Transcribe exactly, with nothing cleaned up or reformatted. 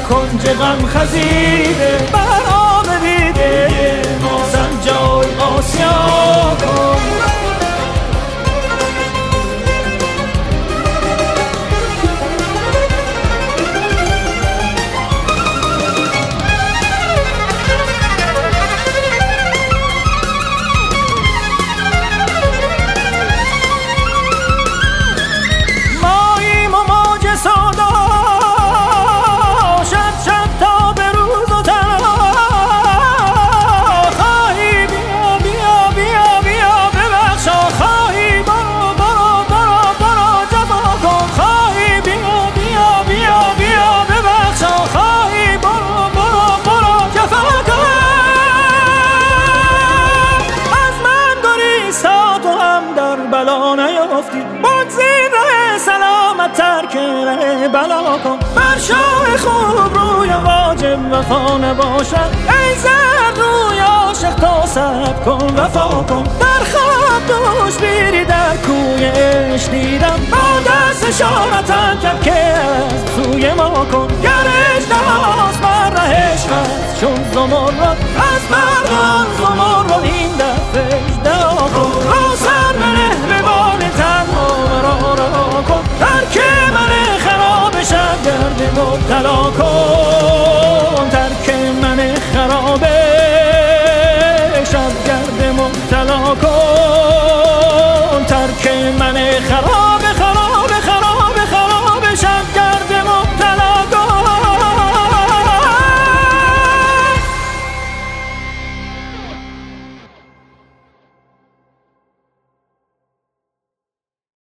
کنج غم خزیده بر آب دیده ما سنجای آسیا کن. بلا کن بر شاه خوب روی واجب وفا نباشد ای زرد روی عاشق تا صبر کن وفا کن. در خواب دوش بیری در کوی عشق دیدم با دست اشارتم کرد که از سوی ما کن. گر اژدهاست بر ره عشق چون زمرد از مردان